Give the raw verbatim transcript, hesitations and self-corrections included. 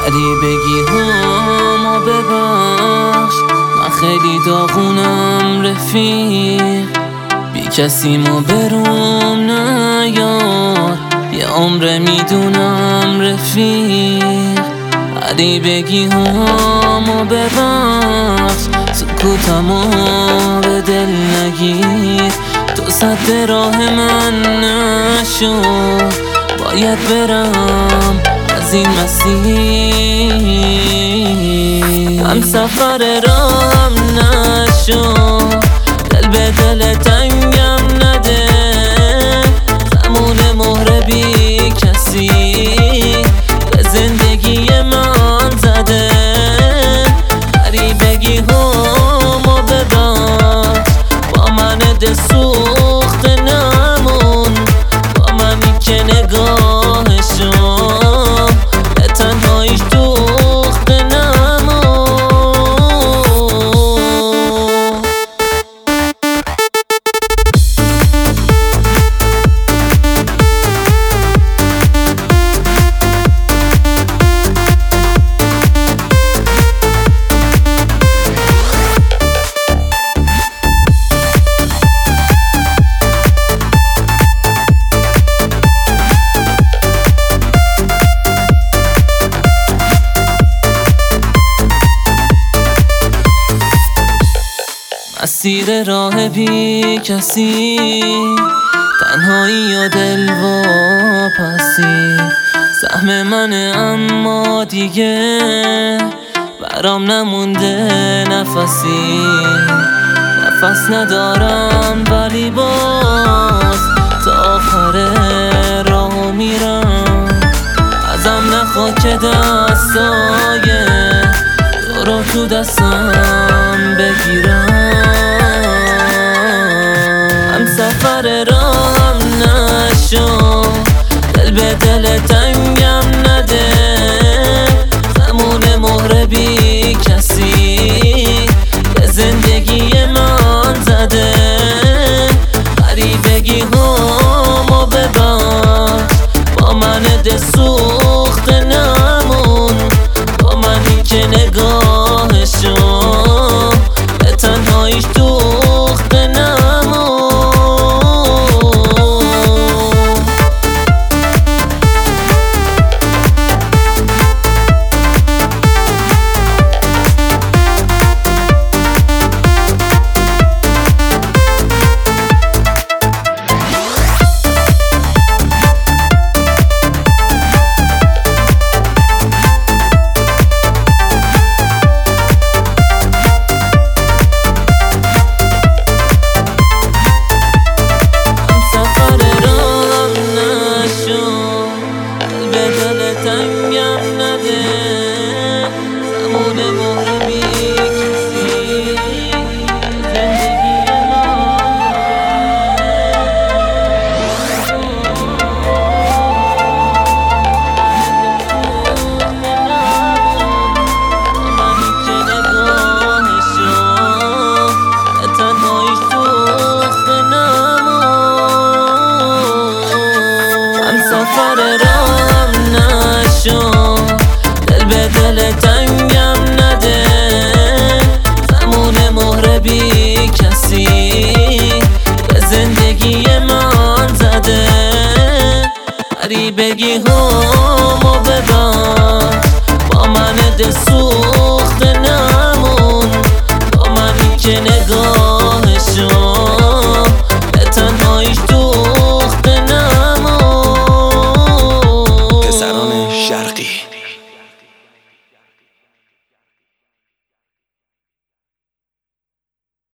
غریبگی هامو ببخش، من خیلی داغونم رفیق، بی کسیمو بروم نیار، یه عمره میدونم رفیق. غریبگی هامو ببخش، سکوتمو به دل نگیر، تو سد راه من نشو، باید برم از این مسیر. هم سفر راهم نشو، دل به دل تنگم نده، زمون مهر بی کسی به زندگی من زده. غریبگی همو ببخش، با من دل سوخته نمون، با منی که نگاهشو به تنهاییش دوخته نمون. مسیر راه بی کسی، تنهایی و دل واپسی، سهم منه اما دیگه برام نمونده نفسی. نفس ندارم ولی باز تا آخر راهو میرم، ازم نخواد که دستای تو رو تو دستم بگیرم. هم سفر راهم نشو، دل به دل تنگم نده، زمون مهر بی کسی به زندگی من زده. غریبگی همو ببخش، با من دل سوخته نمون، با منی که نگاهشو به تنهاییش دوخته نمون. سفر راهم نشو، دل به دل تنگم نده، زمون مهر بی کسی به زندگی من زده. غریبگی همو ببخش، با من دل